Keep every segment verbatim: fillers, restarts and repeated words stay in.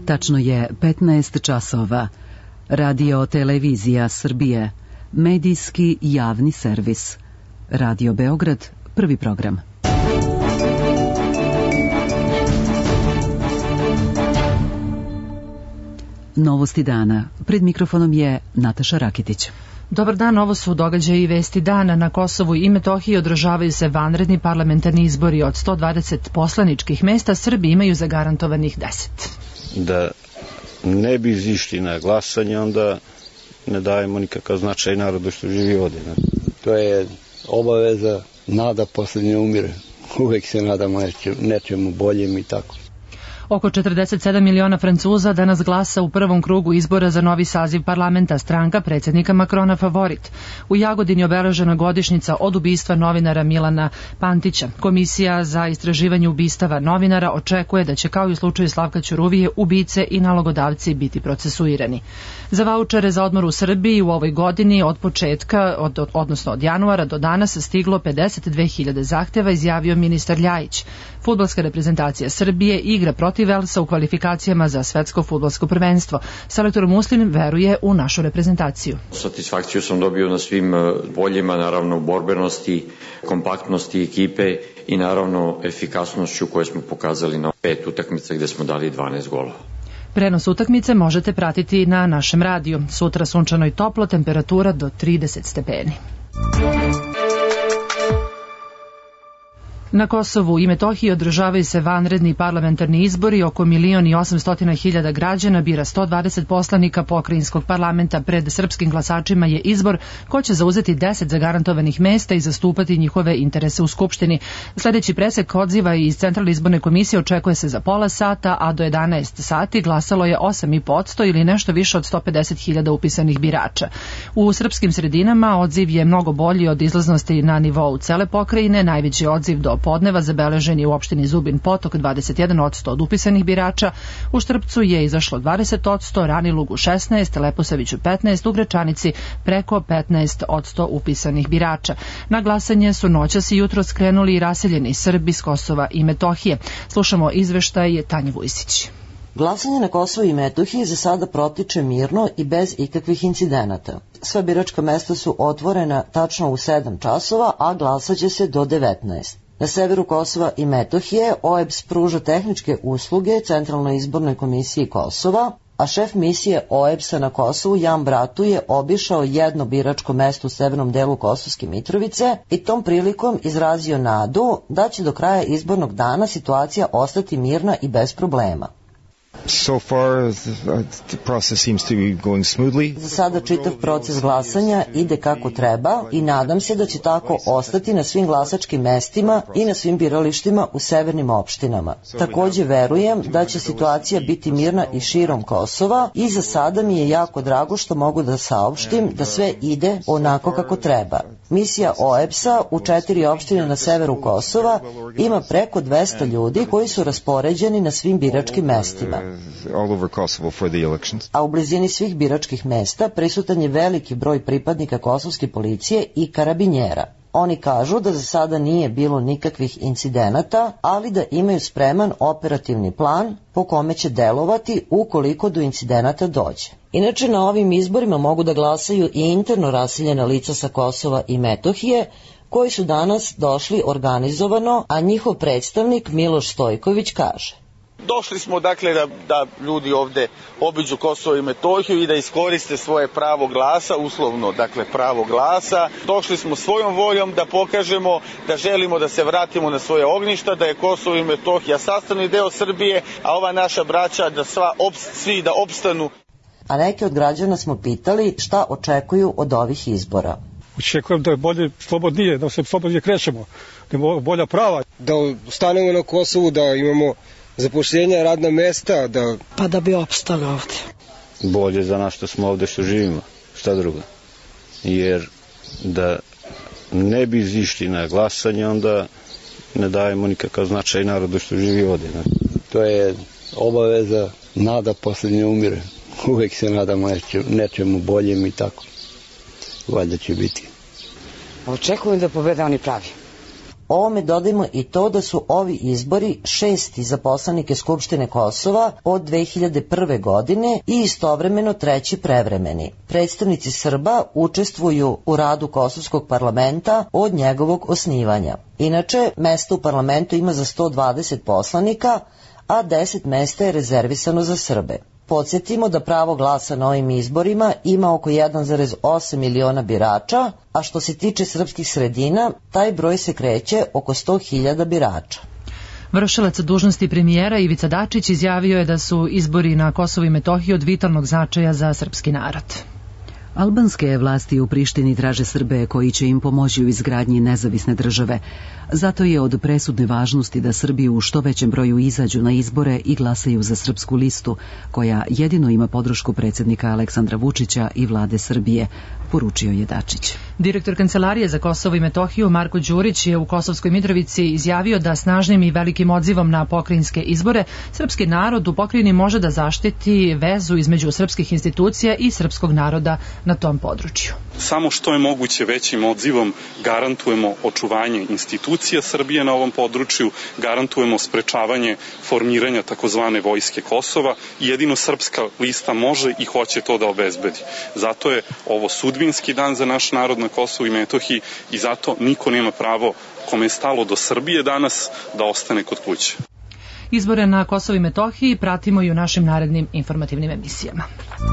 Tačno je petnaest časova. Radio Televizija Srbije. Medijski javni servis. Radio Beograd, prvi program. Novosti dana. Pred mikrofonom je Nataša Rakitić. Dobar dan, ovo su događaji i vesti dana. Na Kosovu i Metohiji održavaju se vanredni parlamentarni izbori. Od sto dvadeset poslaničkih mesta Srbi imaju zagarantovanih deset. Da ne bi izišli na glasanje, onda ne dajemo nikakav značaj narodu što živi ovdje. To je obaveza, nada posljednje umire. Uvijek se nadamo nečemu boljem i tako. Oko četrdeset sedam miliona Francuza danas glasa u prvom krugu izbora za novi saziv parlamenta, stranka predsjednika Makrona favorit. U Jagodini obeležena godišnjica od ubistva novinara Milana Pantića. Komisija za istraživanje ubistava novinara očekuje da će, kao i u slučaju Slavka Ćuruvije, ubice i nalogodavci biti procesuirani. Za vaučere za odmor u Srbiji u ovoj godini od početka, od, odnosno od januara do danas, stiglo pedeset dve hiljade zahtjeva, izjavio ministar Ljajić. Fudbalska reprezentacija Srbije igra protiv Velsa u kvalifikacijama za svetsko fudbalsko prvenstvo. Selektor Muslim veruje u našu reprezentaciju. Satisfakciju sam dobio na svim poljima, naravno borbenosti, kompaktnosti ekipe i naravno efikasnošću koju smo pokazali na pet utakmica gdje smo dali dvanaest golova. Prenos utakmice možete pratiti na našem radiju. Sutra sunčano i toplo, temperatura do trideset stepeni. Na Kosovu i Metohiji održavaju se vanredni parlamentarni izbori. Oko milion i osamstotina hiljada građana bira sto dvadeset poslanika pokrajinskog parlamenta. Pred srpskim glasačima je izbor ko će zauzeti deset zagarantovanih mesta i zastupati njihove interese u Skupštini. Sljedeći presek odziva iz Centralne izborne komisije očekuje se za pola sata, a do jedanaest sati glasalo je osam i po posto ili nešto više od sto pedeset hiljada upisanih birača. U srpskim sredinama odziv je mnogo bolji od izlaznosti na nivou cele pokrajine. Najveći odziv do podneva zabeležen je u opštini Zubin Potok dvadeset jedan posto od upisanih birača, u Štrpcu je izašlo dvadeset posto, Ranilugu šesnaest, Leposaviću petnaest, u Gračanici preko petnaest posto upisanih birača. Na glasanje su noćas i jutro skrenuli i raseljeni Srbi s Kosova i Metohije. Slušamo izveštaj Tanje Vujsić. Glasanje na Kosovu i Metohiji za sada protiče mirno i bez ikakvih incidenata. Sva biračka mesta su otvorena tačno u sedam časova, a glasaće se do devetnaest. Na severu Kosova i Metohije O E B S pruža tehničke usluge Centralnoj izbornoj komisiji Kosova, a šef misije O E B S-a na Kosovu Jan Bratu je obišao jedno biračko mesto u severnom delu Kosovske Mitrovice i tom prilikom izrazio nadu da će do kraja izbornog dana situacija ostati mirna i bez problema. So far, the process seems to be going smoothly. Za sada čitav proces glasanja ide kako treba i nadam se da će tako ostati na svim glasačkim mestima i na svim biralištima u severnim opštinama. Također verujem da će situacija biti mirna i širom Kosova i za sada mi je jako drago što mogu da saopštim da sve ide onako kako treba. Misija O E B S-a u četiri opštine na severu Kosova ima preko dvesta ljudi koji su raspoređeni na svim biračkim mestima. A u blizini svih biračkih mesta prisutan je veliki broj pripadnika kosovske policije i karabinjera. Oni kažu da za sada nije bilo nikakvih incidenata, ali da imaju spreman operativni plan po kome će delovati ukoliko do incidenata dođe. Inače, na ovim izborima mogu da glasaju i interno raseljena lica sa Kosova i Metohije, koji su danas došli organizovano, a njihov predstavnik Miloš Stojković kaže: Došli smo dakle da, da ljudi ovdje obiđu Kosovo i Metohiju i da iskoriste svoje pravo glasa, uslovno dakle pravo glasa. Došli smo svojom voljom da pokažemo da želimo da se vratimo na svoje ognjišta, da je Kosovo i Metohija sastavni deo Srbije, a ova naša braća da sva, svi da opstanu. A neke od građana smo pitali šta očekuju od ovih izbora. Očekujem da je bolje slobodnije, da se slobodnije krećemo, da imamo bolja prava. Da stanemo na Kosovu, da imamo zapošljenja, radna mesta, da... Pa da bi opstali ovdje. Bolje za nas što smo ovdje što živimo, šta drugo. Jer da ne bi izišli na glasanje, onda ne dajemo nikakav značaj narodu što živi ovdje. Ne? To je obaveza, nada posljednje umire. Uvijek se nadamo nečemu boljem i tako. Valjda će biti. Očekujem da pobede oni pravi. Ovome dodajmo i to da su ovi izbori šesti za poslanike Skupštine Kosova od dve hiljade prve godine i istovremeno treći prevremeni. Predstavnici Srba učestvuju u radu Kosovskog parlamenta od njegovog osnivanja. Inače, mesto u parlamentu ima za sto dvadeset poslanika, a deset mesta je rezervisano za Srbe. Podsjetimo da pravo glasa na ovim izborima ima oko jedan zarez osam miliona birača, a što se tiče srpskih sredina, taj broj se kreće oko sto hiljada birača. Vršilac dužnosti premijera Ivica Dačić izjavio je da su izbori na Kosovu i Metohiji od vitalnog značaja za srpski narod. Albanske vlasti u Prištini traže Srbe koji će im pomoći u izgradnji nezavisne države. Zato je od presudne važnosti da Srbi u što većem broju izađu na izbore i glasaju za Srpsku listu, koja jedino ima podršku predsjednika Aleksandra Vučića i vlade Srbije, poručio je Dačić. Direktor Kancelarije za Kosovo i Metohiju Marko Đurić je u Kosovskoj Mitrovici izjavio da snažnim i velikim odzivom na pokrajinske izbore srpski narod u pokrajini može da zaštiti vezu između srpskih institucija i srpskog naroda na tom području. Samo što je moguće većim odzivom garantujemo očuvanje institucija Srbije na ovom području, garantujemo sprečavanje formiranja takozvane vojske Kosova i jedino Srpska lista može i hoće to da obezbedi. Zato je ovo sudbinski dan za naš narod na Kosovu i Metohiji i zato niko nema pravo kome je stalo do Srbije danas da ostane kod kuće. Izbore na Kosovu i Metohiji pratimo i u našim narednim informativnim emisijama.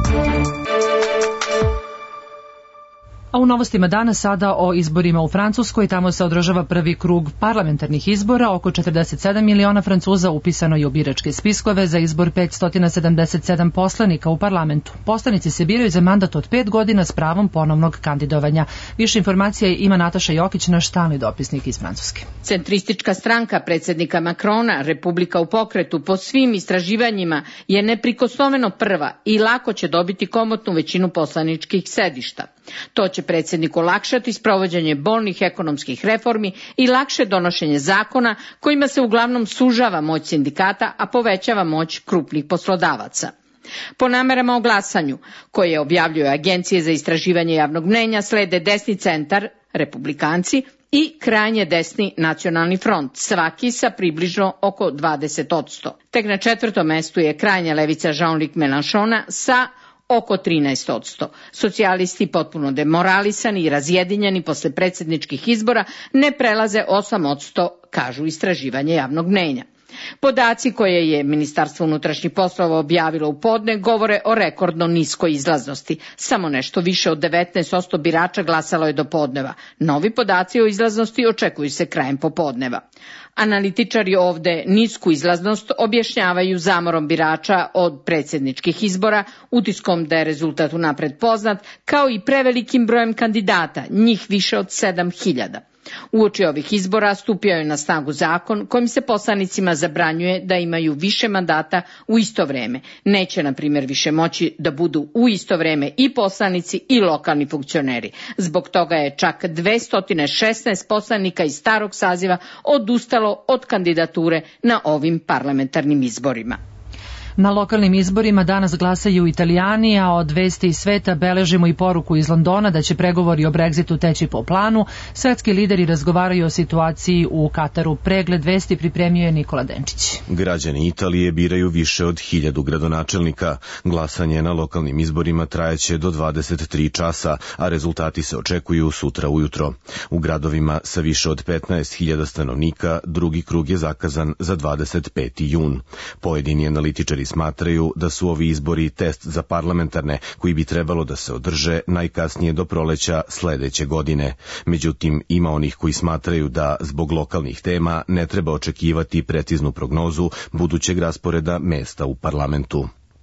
A u novostima dana sada o izborima u Francuskoj, tamo se održava prvi krug parlamentarnih izbora, oko četrdeset sedam miliona Francuza upisano je u biračke spiskove za izbor petsto sedamdeset sedam poslanika u parlamentu. Poslanici se biraju za mandat od pet godina s pravom ponovnog kandidovanja. Više informacija ima Nataša Jokić, naš stalni dopisnik iz Francuske. Centristička stranka predsjednika Makrona, Republika u pokretu, po svim istraživanjima je neprikosnoveno prva i lako će dobiti komotnu većinu poslaničkih sedišta. To će predsjedniku olakšati sprovođenje bolnih ekonomskih reformi i lakše donošenje zakona kojima se uglavnom sužava moć sindikata, a povećava moć krupnih poslodavaca. Po namerama o glasanju, koje objavljuju agencije za istraživanje javnog mnenja, slede desni centar, republikanci, i krajnje desni nacionalni front, svaki sa približno oko dvadeset posto. Tek na četvrtom mestu je krajnja levica Jean-Luc Mélenchona sa oko trinaest posto. Socijalisti, potpuno demoralisani i razjedinjeni posle predsjedničkih izbora, ne prelaze osam posto, kažu istraživanje javnog mnenja. Podaci koje je Ministarstvo unutrašnjih poslova objavilo u podne govore o rekordno niskoj izlaznosti. Samo nešto više od devetnaest posto birača glasalo je do podneva. Novi podaci o izlaznosti očekuju se krajem popodneva. Analitičari ovde nisku izlaznost objašnjavaju zamorom birača od predsjedničkih izbora, utiskom da je rezultat unapred poznat, kao i prevelikim brojem kandidata, njih više od sedam hiljada. Uoči ovih izbora stupio je na snagu zakon kojim se poslanicima zabranjuje da imaju više mandata u isto vreme. Neće, na primjer, više moći da budu u isto vreme i poslanici i lokalni funkcioneri. Zbog toga je čak dvesta šesnaest poslanika iz starog saziva odustalo od kandidature na ovim parlamentarnim izborima. Na lokalnim izborima danas glasaju Italijani, a od vesti iz sveta beležimo i poruku iz Londona da će pregovori o Brexitu teći po planu. Svetski lideri razgovaraju o situaciji u Kataru. Pregled vesti pripremio je Nikola Denčić. Građani Italije biraju više od hiljadu gradonačelnika. Glasanje na lokalnim izborima trajeće do dvadeset tri časa, a rezultati se očekuju sutra ujutro. U gradovima sa više od petnaest hiljada stanovnika drugi krug je zakazan za dvadeset peti jun. Pojedini analitičari smatraju da su ovi izbori test za parlamentarne koji bi trebalo da se održe najkasnije do proleća sledeće godine. Međutim, ima onih koji smatraju da zbog lokalnih tema ne treba očekivati preciznu prognozu budućeg rasporeda mesta u parlamentu.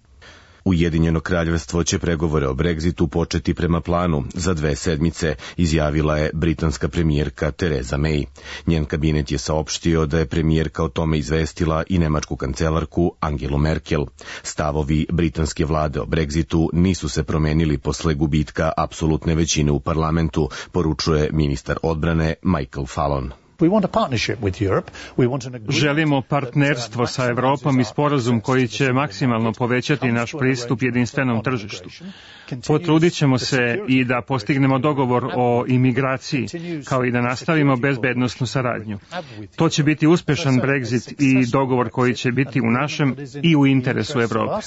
Ujedinjeno kraljevstvo će pregovore o Brexitu početi prema planu za dve sedmice, izjavila je britanska premijerka Theresa May. Njen kabinet je saopštio da je premijerka o tome izvestila i nemačku kancelarku Angelu Merkel. Stavovi britanske vlade o Brexitu nisu se promenili posle gubitka apsolutne većine u parlamentu, poručuje ministar odbrane Michael Fallon. Želimo partnerstvo sa Evropom i sporazum koji će maksimalno povećati naš pristup jedinstvenom tržištu. Potrudit ćemo se i da postignemo dogovor o imigraciji, kao i da nastavimo bezbednosnu saradnju. To će biti uspešan Brexit i dogovor koji će biti u našem i u interesu Evrope.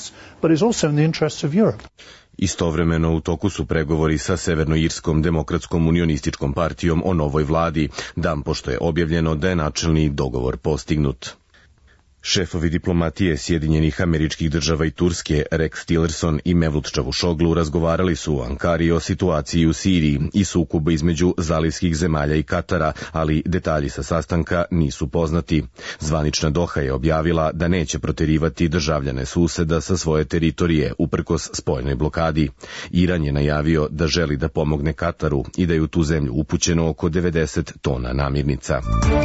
Istovremeno u toku su pregovori sa Severnoirskom demokratskom unionističkom partijom o novoj vladi, dan pošto je objavljeno da je načelni dogovor postignut. Šefovi diplomatije Sjedinjenih Američkih Država i Turske Rex Tillerson i Mevlut Čavusoglu razgovarali su u Ankari o situaciji u Siriji i sukobu između zalivskih zemalja i Katara, ali detalji sa sastanka nisu poznati. Zvanična Doha je objavila da neće proterivati državljane suseda sa svoje teritorije uprkos spoljnoj blokadi. Iran je najavio da želi da pomogne Kataru i da je u tu zemlju upućeno oko devedeset tona namirnica.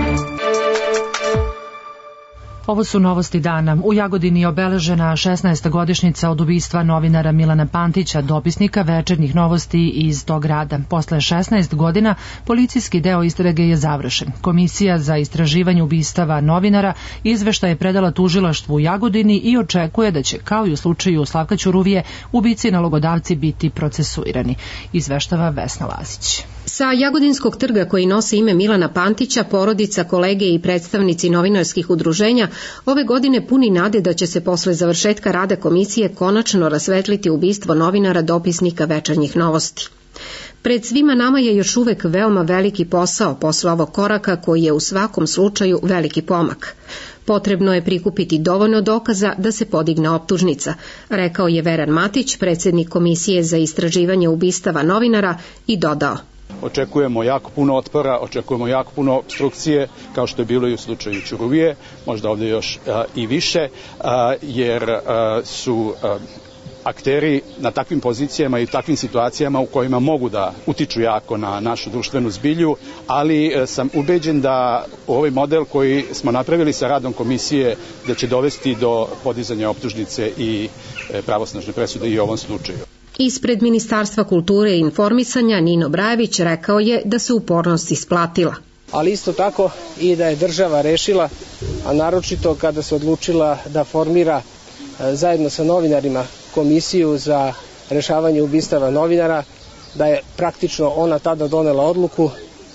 Ovo su novosti dana. U Jagodini je obeležena šesnaesta godišnjica od ubistva novinara Milana Pantića, dopisnika Večernjih novosti iz tog grada. Posle šesnaest godina policijski deo istrage je završen. Komisija za istraživanje ubistava novinara izveštaj je predala tužilaštvu u Jagodini i očekuje da će, kao i u slučaju Slavka Ćuruvije, ubici i nalogodavci biti procesuirani. Izveštava Vesna Lazić. Sa Jagodinskog trga koji nosi ime Milana Pantića, porodica, kolege i predstavnici novinarskih udruženja ove godine puni nade da će se posle završetka rada komisije konačno rasvetliti ubistvo novinara dopisnika Večernjih novosti. Pred svima nama je još uvek veoma veliki posao posle ovog koraka koji je u svakom slučaju veliki pomak. Potrebno je prikupiti dovoljno dokaza da se podigne optužnica, rekao je Veran Matić, predsjednik Komisije za istraživanje ubistava novinara, i dodao: Očekujemo jako puno otpora, očekujemo jako puno obstrukcije, kao što je bilo i u slučaju Ćuruvije, možda ovdje još a, i više, a, jer a, su a, akteri na takvim pozicijama i takvim situacijama u kojima mogu da utiču jako na našu društvenu zbilju, ali a, sam ubeđen da ovaj model koji smo napravili sa radom komisije da će dovesti do podizanja optužnice i e, pravosnažne presude i u ovom slučaju. Ispred Ministarstva kulture i informisanja Nino Brajević rekao je da se upornost isplatila. Ali isto tako i da je država rešila, a naročito kada se odlučila da formira zajedno sa novinarima komisiju za rešavanje ubistava novinara, da je praktično ona tada donela odluku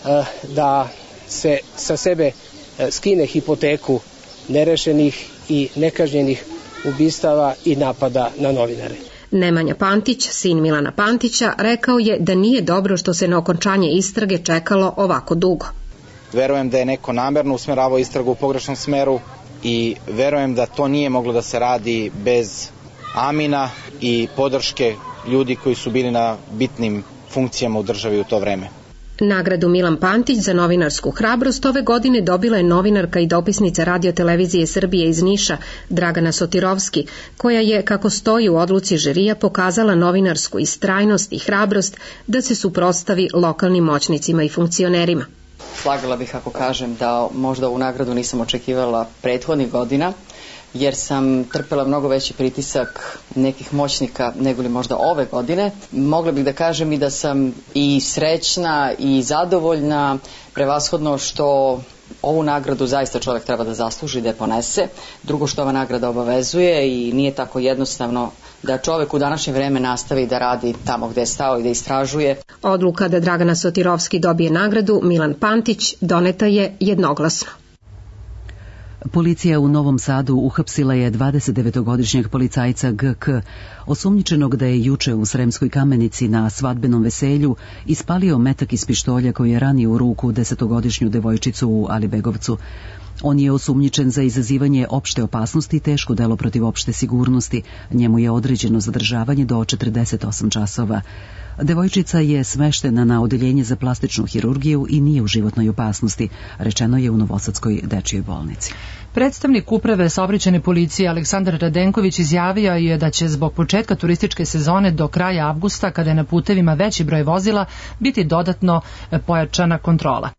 da se sa sebe skine hipoteku nerešenih i nekažnjenih ubistava i napada na novinare. Nemanja Pantić, sin Milana Pantića, rekao je da nije dobro što se na okončanje istrage čekalo ovako dugo. Verujem da je neko namerno usmeravao istragu u pogrešnom smeru i verujem da to nije moglo da se radi bez amina i podrške ljudi koji su bili na bitnim funkcijama u državi u to vreme. Nagradu Milan Pantić za novinarsku hrabrost ove godine dobila je novinarka i dopisnica Radio-televizije Srbije iz Niša, Dragana Sotirovski, koja je, kako stoji u odluci žirija, pokazala novinarsku istrajnost i hrabrost da se suprotstavi lokalnim moćnicima i funkcionerima. Slagala bih ako kažem da možda ovu nagradu nisam očekivala prethodnih godina, jer sam trpela mnogo veći pritisak nekih moćnika nego li možda ove godine. Mogla bih da kažem i da sam i srećna i zadovoljna, prevashodno što ovu nagradu zaista čovjek treba da zasluži, da je ponese. Drugo, što ova nagrada obavezuje i nije tako jednostavno da čovjek u današnje vreme nastavi da radi tamo gde je stao i da istražuje. Odluka da Dragana Sotirovski dobije nagradu Milan Pantić doneta je jednoglasno. Policija u Novom Sadu uhapsila je dvadesetdevetogodišnjeg policajca G K, osumnjičenog da je juče u Sremskoj Kamenici na svadbenom veselju ispalio metak iz pištolja koji je ranio u ruku desetogodišnju devojčicu u Alibegovcu. On je osumnjičen za izazivanje opšte opasnosti i teško delo protiv opšte sigurnosti. Njemu je određeno zadržavanje do četrdeset osam časova. Devojčica je smeštena na odeljenje za plastičnu hirurgiju i nije u životnoj opasnosti, rečeno je u Novosadskoj dečijoj bolnici. Predstavnik uprave saobraćajne policije Aleksandar Radenković izjavio je da će zbog početka turističke sezone do kraja avgusta, kada je na putevima veći broj vozila, biti dodatno pojačana kontrola.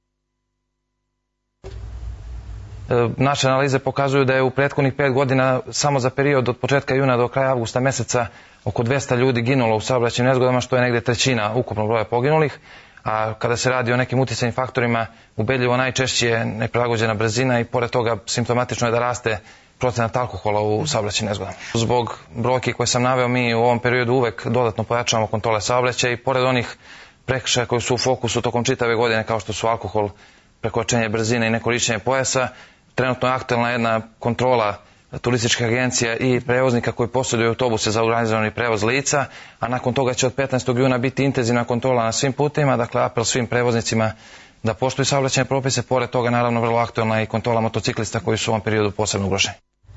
Naše analize pokazuju da je u prethodnih pet godina samo za period od početka juna do kraja avgusta meseca oko dvesta ljudi ginulo u saobraćajnim nezgodama, što je negde trećina ukupnog broja poginulih, a kada se radi o nekim uticajnim faktorima, ubedljivo najčešće je neprilagođena brzina i pored toga simptomatično je da raste procenat alkohola u saobraćajnim nezgodama. Zbog brojki koje sam naveo, mi u ovom periodu uvek dodatno pojačavamo kontrole saobraćaja i pored onih prekršaja koji su u fokusu tokom čitave godine, kao što su alkohol, prekoračenje brzine i nekorišćenje pojasa, trenutno je aktuelna jedna kontrola turističkih agencija i prevoznika koji posjeduju autobuse za organizovani prevoz lica, a nakon toga će od petnaestog juna biti intenzivna kontrola na svim putevima, dakle apel svim prevoznicima da poštuju saobraćajne propise, pored toga naravno vrlo aktuelna i kontrola motociklista koji su u ovom periodu posebno ugroženi.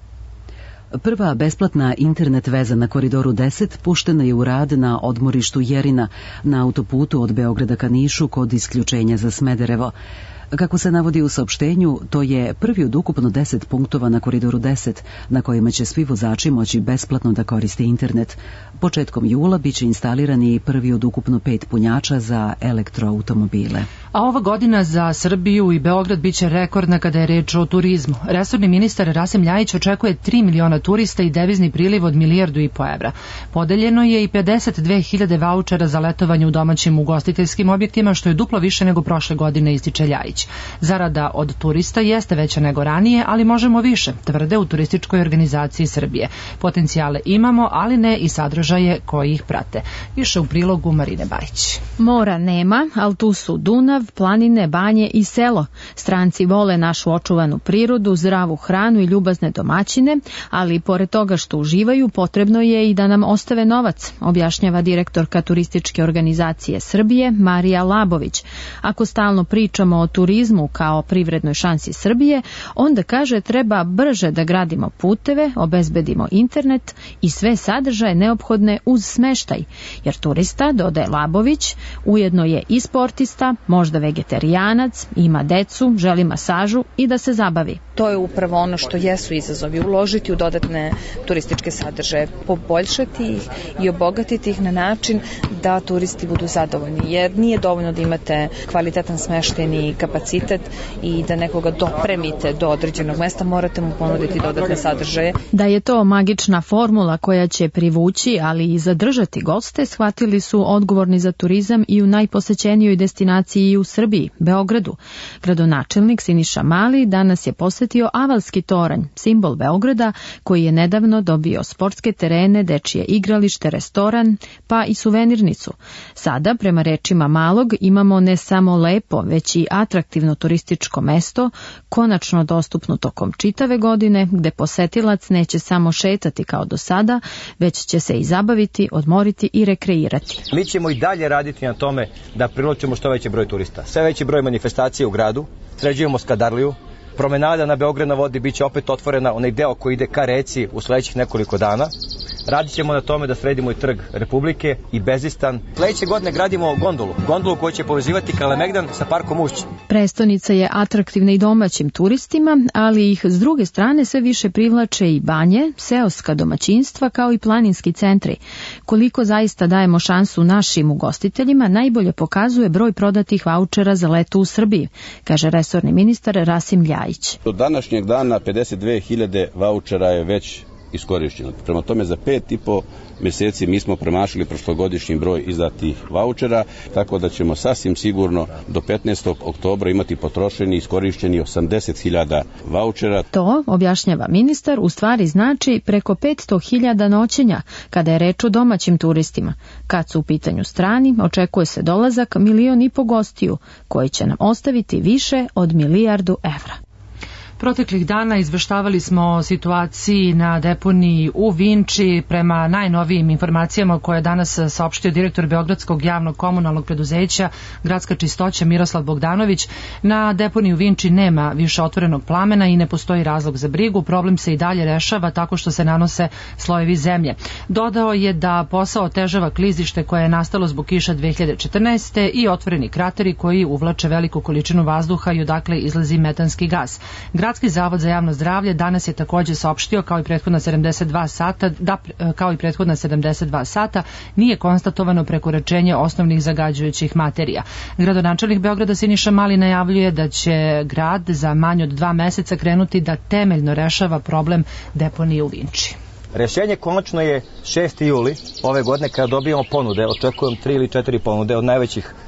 Prva besplatna internet veza na Koridoru deset puštena je u rad na odmorištu Jerina na autoputu od Beograda ka Nišu kod isključenja za Smederevo. Kako se navodi u saopštenju, to je prvi od ukupno deset punktova na Koridoru deset na kojima će svi vozači moći besplatno da koriste internet. Početkom jula biće instalirani prvi od ukupno pet punjača za elektroautomobile. A ova godina za Srbiju i Beograd biće rekordna kada je reč o turizmu. Resorni ministar Rasim Ljajić očekuje tri miliona turista i devizni priliv od milijardu i po evra. Podeljeno je i pedeset dve hiljade vaučera za letovanje u domaćim ugostiteljskim objektima, što je duplo više nego prošle godine, ističe Ljajić. Zarada od turista jeste veća nego ranije, ali možemo više, tvrde u Turističkoj organizaciji Srbije. Potencijale imamo, ali ne i sadržaje koji ih prate. Više u prilogu Marine Bajić. Mora nema, ali tu su Dunav, planine, banje i selo. Stranci vole našu očuvanu prirodu, zdravu hranu i ljubazne domaćine, ali pored toga što uživaju, potrebno je i da nam ostave novac, objašnjava direktorka Turističke organizacije Srbije Marija Labović. Ako stalno pričamo o turizmu kao privrednoj šansi Srbije, onda kaže treba brže da gradimo puteve, obezbedimo internet i sve sadržaje neophodne uz smeštaj, jer turista, dodaje Labović, ujedno je i sportista, možda vegetarijanac, ima decu, želi masažu i da se zabavi. To je upravo ono što jesu izazovi, uložiti u dodatne turističke sadržaje, poboljšati ih i obogatiti ih na način da turisti budu zadovoljni, jer nije dovoljno da imate kvalitetan smeštajni kapacitet i da nekoga dopremite do određenog mesta, morate mu ponuditi dodatne sadržaje. Da je to magična formula koja će privući, ali i zadržati goste, shvatili su odgovorni za turizam i u najposećenijoj destinaciji u Srbiji, Beogradu. Gradonačelnik Siniša Mali danas je posetio Avalski toranj, simbol Beograda, koji je nedavno dobio sportske terene, dečije igralište, restoran, pa i suvenirnicu. Sada, prema rečima Malog, imamo ne samo lepo, već i atraktivno turističko mesto, konačno dostupno tokom čitave godine, gde posetilac neće samo šetati kao do sada, već će se i zabaviti, odmoriti i rekreirati. Mi ćemo i dalje raditi na tome da privlačimo što veći broj turista. Sve veći broj manifestacija u gradu, sređujemo Skadarliju, promenada na Beograd na vodi biće opet otvorena, onaj deo koji ide ka reci u sledećih nekoliko dana. Radit ćemo na tome da sredimo i trg Republike i Bezistan. Sledeće godine gradimo gondolu, gondolu koja će povezivati Kalemegdan sa parkom Ušće. Prestonica je atraktivna i domaćim turistima, ali ih s druge strane sve više privlače i banje, seoska domaćinstva kao i planinski centri. Koliko zaista dajemo šansu našim ugostiteljima, najbolje pokazuje broj prodatih vaučera za leto u Srbiji, kaže resorni ministar Rasim Ljajić. Do današnjeg dana pedeset dve hiljade vaučera je već iskorišćeno. Prema tome za pet i po meseci mi smo premašili prošlogodišnji broj izdatih vaučera, tako da ćemo sasvim sigurno do petnaestog oktobra imati potrošeni i iskorišćeni osamdeset hiljada vaučera. To, objašnjava ministar, u stvari znači preko petsto hiljada noćenja kada je reč o domaćim turistima. Kad su u pitanju strani, očekuje se dolazak milion i po gostiju, koji će nam ostaviti više od milijardu evra. Proteklih dana izveštavali smo o situaciji na deponiji u Vinči. Prema najnovijim informacijama koje je danas saopštio direktor Beogradskog javnog komunalnog preduzeća Gradska čistoća Miroslav Bogdanović, na deponiji u Vinči nema više otvorenog plamena i ne postoji razlog za brigu. Problem se i dalje rešava tako što se nanose slojevi zemlje. Dodao je da posao otežava klizište koje je nastalo zbog kiša dve hiljade četrnaeste. i otvoreni krateri koji uvlače veliku količinu vazduha i odakle izlazi metanski gas. Gradski zavod za javno zdravlje danas je takođe saopštio kao i prethodna sedamdeset dva sata da kao i prethodna sedamdeset dva sata nije konstatovano prekoračenje osnovnih zagađujućih materija. Gradonačelnik Beograda Siniša Mali najavljuje da će grad za manje od dva meseca krenuti da temeljno rešava problem deponije u Vinči. Rešenje konačno je šesti juli ove godine kada dobijemo ponude, očekujem tri ili četiri ponude od najvećih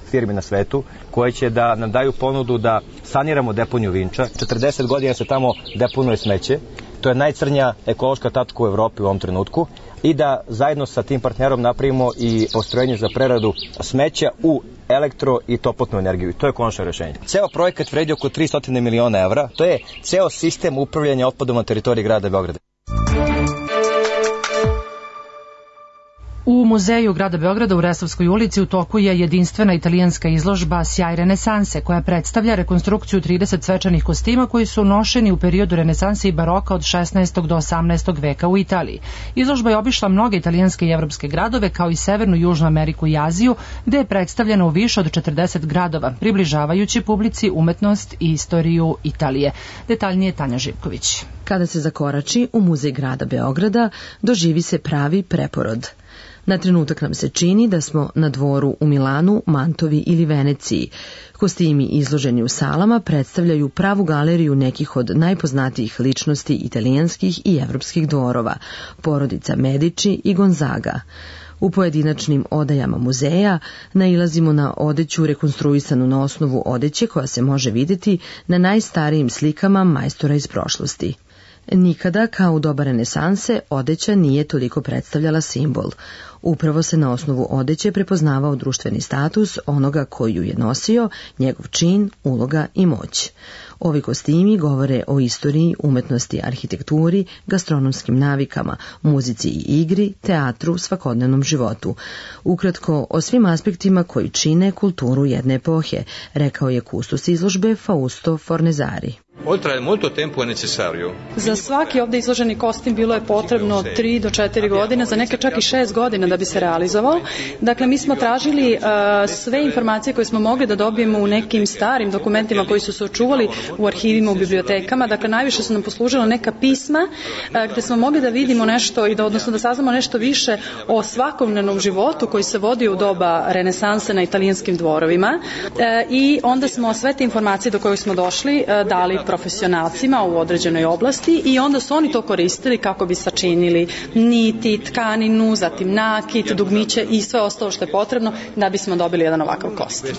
firmi na svetu koje će da nam daju ponudu da saniramo deponiju Vinča. četrdeset godina se tamo deponuje smeće. To je najcrnja ekološka tačka u Evropi u ovom trenutku i da zajedno sa tim partnerom napravimo i postrojenje za preradu smeća u elektro i toplotnu energiju. I to je konačno rešenje. Ceo projekat vredi oko tristo miliona evra. To je ceo sistem upravljanja otpadom na teritoriji grada Beograda. U muzeju grada Beograda u Resavskoj ulici u toku je jedinstvena italijanska izložba Sjaj renesanse, koja predstavlja rekonstrukciju trideset svečanih kostima koji su nošeni u periodu renesanse i baroka od šesnaestog do osamnaestog veka u Italiji. Izložba je obišla mnoge italijanske i evropske gradove, kao i Severnu i Južnu Ameriku i Aziju, gde je predstavljena u više od četrdeset gradova, približavajući publici umetnost i istoriju Italije. Detaljnije Tanja Živković. Kada se zakorači u muzej grada Beograda, doživi se pravi preporod. Na trenutak nam se čini da smo na dvoru u Milanu, Mantovi ili Veneciji. Kostimi izloženi u salama predstavljaju pravu galeriju nekih od najpoznatijih ličnosti italijanskih i evropskih dvorova, porodica Medici i Gonzaga. U pojedinačnim odajama muzeja nailazimo na odeću rekonstruisanu na osnovu odeće koja se može vidjeti na najstarijim slikama majstora iz prošlosti. Nikada, kao u doba renesanse, odeća nije toliko predstavljala simbol. Upravo se na osnovu odeće prepoznavao društveni status onoga koji ju je nosio, njegov čin, uloga i moć. Ovi kostimi govore o istoriji, umetnosti, arhitekturi, gastronomskim navikama, muzici i igri, teatru, svakodnevnom životu. Ukratko, o svim aspektima koji čine kulturu jedne epohe, rekao je kustos izložbe Fausto Fornezari. Za svaki ovdje izloženi kostim bilo je potrebno tri do četiri godine, za neke čak i šest godina da bi se realizovao. Dakle, mi smo tražili uh, sve informacije koje smo mogli da dobijemo u nekim starim dokumentima koji su se očuvali u arhivima, u bibliotekama. Dakle, najviše su nam poslužila neka pisma uh, gde smo mogli da vidimo nešto i da, odnosno da saznamo nešto više o svakodnevnom životu koji se vodi u doba renesanse na italijanskim dvorovima. Uh, I onda smo sve te informacije do kojih smo došli uh, dali profesionalcima u određenoj oblasti i onda su oni to koristili kako bi sačinili niti, tkaninu, zatim nakit, dugmiće i sve ostalo što je potrebno da bismo dobili jedan ovakav kostim.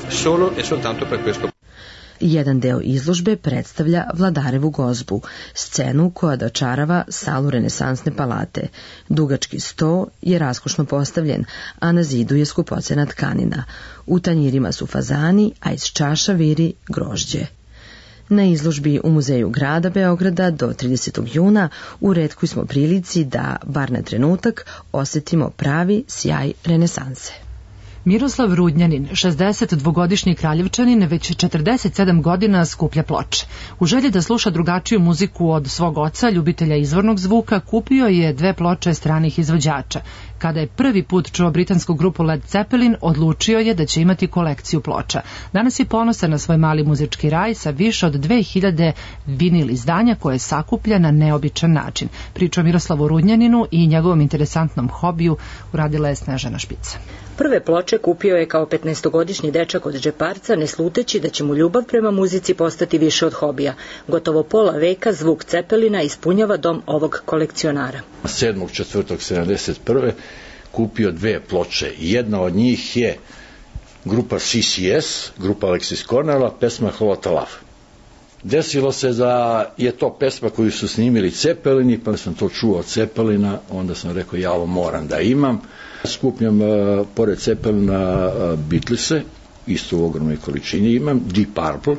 Jedan deo izložbe predstavlja Vladarevu gozbu, scenu koja dočarava salu renesansne palate. Dugački sto je raskošno postavljen, a na zidu je skupocena tkanina. U tanjirima su fazani, a iz čaša viri grožđe. Na izložbi u Muzeju grada Beograda do tridesetog juna u retkoj smo prilici da, bar na trenutak, osjetimo pravi sjaj renesanse. Miroslav Rudnjanin, šezdesetdvogodišnji Kraljevčanin, već četrdeset sedam godina skuplja ploče. U želji da sluša drugačiju muziku od svog oca, ljubitelja izvornog zvuka, kupio je dve ploče stranih izvođača. Kada je prvi put čuo britansku grupu Led Zeppelin, odlučio je da će imati kolekciju ploča. Danas je ponosan na svoj mali muzički raj sa više od dve hiljade vinil izdanja koje sakuplja na neobičan način. Priča o Miroslavu Rudnjaninu i njegovom interesantnom hobiju uradila je Snežana Špica. Prve ploče kupio je kao petnaestogodišnji dečak od džeparca, ne sluteći da će mu ljubav prema muzici postati više od hobija. Gotovo pola veka zvuk Cepelina ispunjava dom ovog kolekcionara. sedmog četvrtog sedamdeset prve kupio dve ploče. Jedna od njih je grupa C C S, grupa Alexis Cornella, pesma Holota Love. Desilo se da je to pesma koju su snimili Cepelini, pa sam to čuo od Cepelina, onda sam rekao ja ovo moram da imam. Skupljam uh, pored Cepelina uh, Beatlese, isto u ogromnoj količini imam, Deep Purple,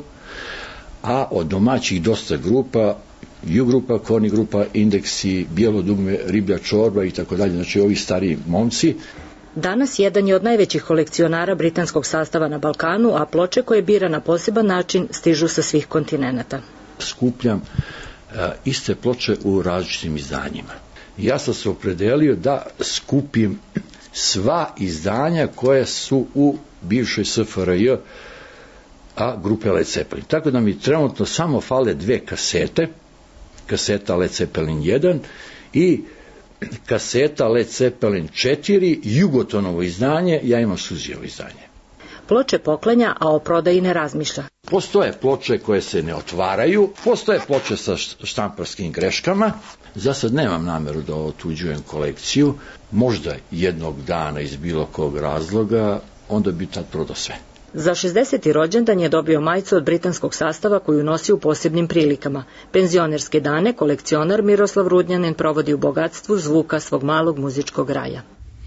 a od domaćih dosta grupa, U grupa, Korni grupa, Indeksi, Bijelo dugme, Riblja čorba i tako dalje, znači ovi stariji momci. Danas jedan je od najvećih kolekcionara britanskog sastava na Balkanu, a ploče koje bira na poseban način stižu sa svih kontinenata. Skupljam uh, iste ploče u različitim izdanjima. Ja sam se opredelio da skupim sva izdanja koje su u bivšoj S F R J, a grupe Led Zeppelin. Tako da mi trenutno samo fale dve kasete, kaseta Led Zeppelin jedan i kaseta Led Zeppelin četiri, Jugotonovo izdanje, ja imam Suzijevo izdanje. Ploče poklanja, a o prodaji ne razmišlja. Postoje ploče koje se ne otvaraju, postoje ploče sa štamparskim greškama. Za sad nemam nameru da otuđujem kolekciju, možda jednog dana iz bilo kog razloga, onda bi tad prodao sve. Za šezdeseti rođendan je dobio majicu od britanskog sastava koju nosi u posebnim prilikama. Penzionerske dane kolekcionar Miroslav Rudnjanin provodi u bogatstvu zvuka svog malog muzičkog raja.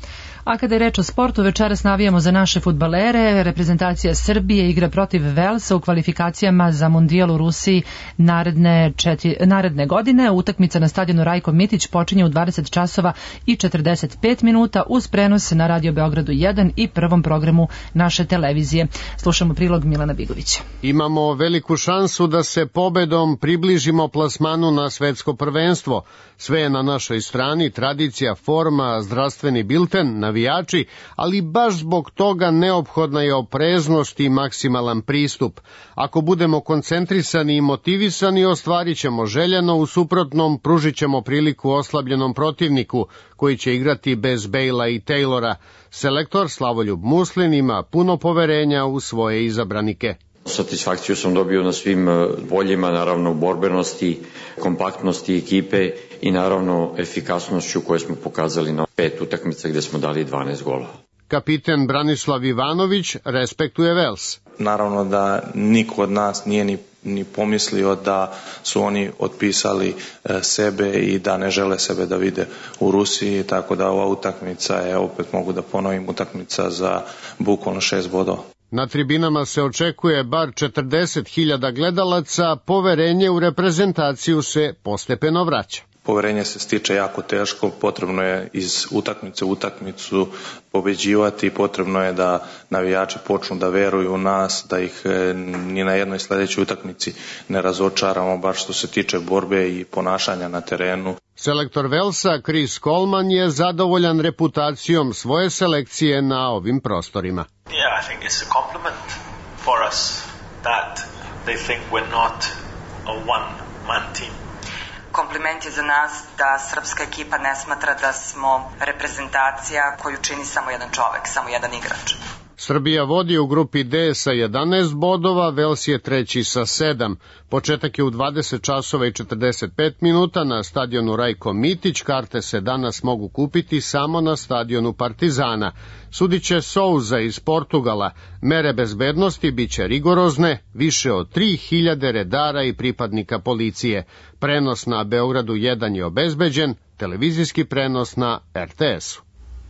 A kada je reč o sportu, večeras navijamo za naše fudbalere. Reprezentacija Srbije igra protiv Velsa u kvalifikacijama za mundijal u Rusiji naredne, četiri, naredne godine. Utakmica na stadionu Rajko Mitić počinje u dvadeset časova i četrdeset pet minuta uz prenos na Radio Beogradu jedan i prvom programu naše televizije. Slušamo prilog Milana Bigovića. Imamo veliku šansu da se pobedom približimo plasmanu na svetsko prvenstvo. Sve je na našoj strani, tradicija, forma, zdravstveni bilten, navijači, ali baš zbog toga neophodna je opreznost i maksimalan pristup. Ako budemo koncentrisani i motivisani, ostvarit ćemo željeno, u suprotnom pružit ćemo priliku oslabljenom protivniku, koji će igrati bez Bejla i Taylora. Selektor Slavoljub Muslin ima puno poverenja u svoje izabranike. Satisfakciju sam dobio na svim poljima, naravno borbenosti, kompaktnosti ekipe i naravno efikasnošću koju smo pokazali na pet utakmica gde smo dali dvanaest golova. Kapiten Branislav Ivanović respektuje Vels. Naravno da niko od nas nije ni, ni pomislio da su oni otpisali e, sebe i da ne žele sebe da vide u Rusiji, tako da ova utakmica je, opet mogu da ponovim, utakmica za bukvalno šest bodova. Na tribinama se očekuje bar četrdeset hiljada gledalaca, poverenje u reprezentaciju se postepeno vraća. Poverenje se stiče jako teško, potrebno je iz utakmice u utakmicu pobeđivati, potrebno je da navijači počnu da veruju u nas, da ih ni na jednoj sledećoj utakmici ne razočaramo, baš što se tiče borbe i ponašanja na terenu. Selektor Velsa, Chris Coleman, je zadovoljan reputacijom svoje selekcije na ovim prostorima. Yeah, I think it's a compliment for us that they think we're not a one-man team. Kompliment je za nas da srpska ekipa ne smatra da smo reprezentacija koju čini samo jedan čovek, samo jedan igrač. Srbija vodi u grupi D sa jedanaest bodova, Vels je treći sa sedam. Početak je u dvadeset časova i četrdeset pet minuta na stadionu Rajko Mitić. Karte se danas mogu kupiti samo na stadionu Partizana. Sudiće Souza iz Portugala. Mere bezbednosti biće rigorozne, više od tri hiljade redara i pripadnika policije. Prenos na Beogradu jedan je obezbeđen, televizijski prenos na R T S-u.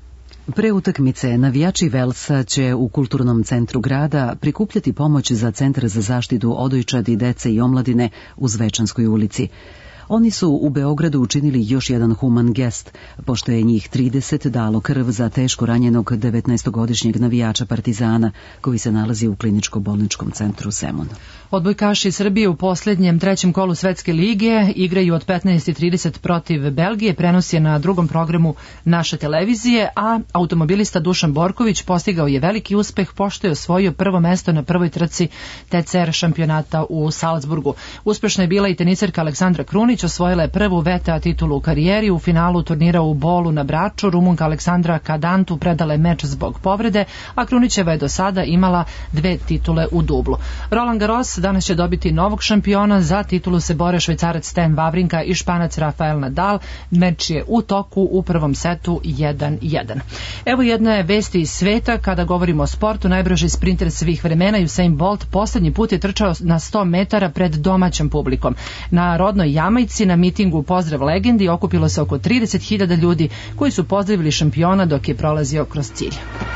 Pre utakmice navijači Velsa će u kulturnom centru grada prikupljati pomoć za Centar za zaštitu odojčadi, dece i omladine u Zvečanskoj ulici. Oni su u Beogradu učinili još jedan human gest, pošto je njih trideset dalo krv za teško ranjenog devetnaestogodišnjeg navijača Partizana, koji se nalazi u kliničko-bolničkom centru Zemun. Odbojkaši Srbije u posljednjem trećem kolu Svetske lige igraju od petnaest i trideset protiv Belgije, prenos je na drugom programu naše televizije, a automobilista Dušan Borković postigao je veliki uspeh pošto je osvojio prvo mesto na prvoj trci T C R šampionata u Salzburgu. Uspešna je bila i teniserka Aleksandra Krunić, osvojila je prvu V T A titulu u karijeri. U finalu turnira u Bolu na Braču Rumunka Aleksandra Kadantu predala je meč zbog povrede, a Krunićeva je do sada imala dve titule u dublu. Roland Garros danas će dobiti novog šampiona, za titulu se bore Švajcarac Stan Wawrinka i Španac Rafael Nadal. Meč je u toku u prvom setu jedan jedan. Evo jedne vesti iz sveta kada govorimo o sportu. Najbrži sprinter svih vremena Usain Bolt poslednji put je trčao na sto metara pred domaćom publikom. Na rodnoj Jamajci na mitingu Pozdrav legendi okupilo se oko trideset hiljada ljudi koji su pozdravili šampiona dok je prolazio kroz cilj.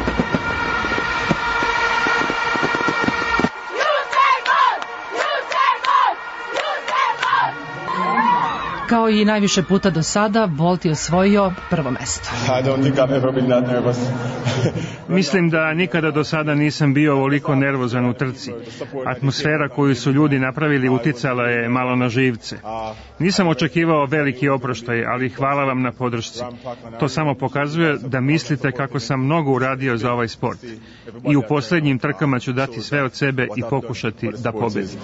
Kao i najviše puta do sada, Bolt je osvojio prvo mesto. Mislim da nikada do sada nisam bio ovoliko nervozan u trci. Atmosfera koju su ljudi napravili uticala je malo na živce. Nisam očekivao veliki oproštaj, ali hvala vam na podršci. To samo pokazuje da mislite kako sam mnogo uradio za ovaj sport. I u poslednjim trkama ću dati sve od sebe i pokušati da pobedim.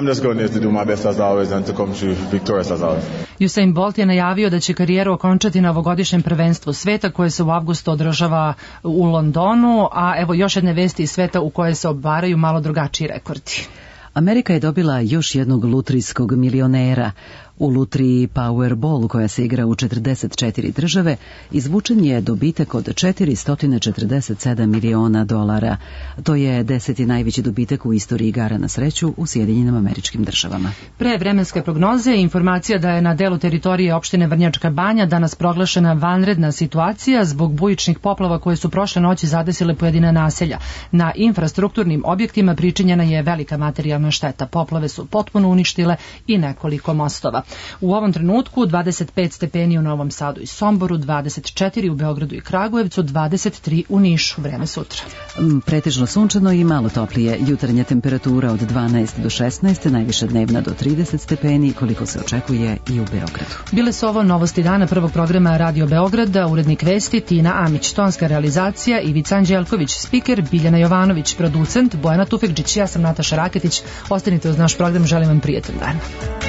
Usain Bolt je najavio da će karijeru okončati na ovogodišnjem prvenstvu sveta koje se u avgustu održava u Londonu, a evo još jedne vesti iz sveta u koje se obaraju malo drugačiji rekordi. Amerika je dobila još jednog lutrijskog milionera. U lutriji Powerball, koja se igra u četrdeset četiri države, izvučen je dobitak od četiristo četrdeset sedam miliona dolara. To je deseti najveći dobitak u istoriji igara na sreću u Sjedinjenim Američkim Državama. Pre vremenske prognoze je informacija da je na delu teritorije opštine Vrnjačka Banja danas proglašena vanredna situacija zbog bujičnih poplava koje su prošle noći zadesile pojedina naselja. Na infrastrukturnim objektima pričinjena je velika materijalna šteta. Poplave su potpuno uništile i nekoliko mostova. U ovom trenutku dvadeset pet stepeni u Novom Sadu i Somboru, dvadeset četiri u Beogradu i Kragujevcu, dvadeset tri u Nišu. Vreme sutra. Pretežno sunčano i malo toplije. Jutarnja temperatura od dvanaest do šesnaest, najviša dnevna do trideset stepeni, koliko se očekuje i u Beogradu. Bile su ovo novosti dana prvog programa Radio Beograda, urednik vesti Tina Amić, tonska realizacija Ivica Anđelković, spiker Biljana Jovanović, producent Bojana Tufekđić, ja sam Nataša Raketić. Ostanite uz naš program, želim vam prijatan dan.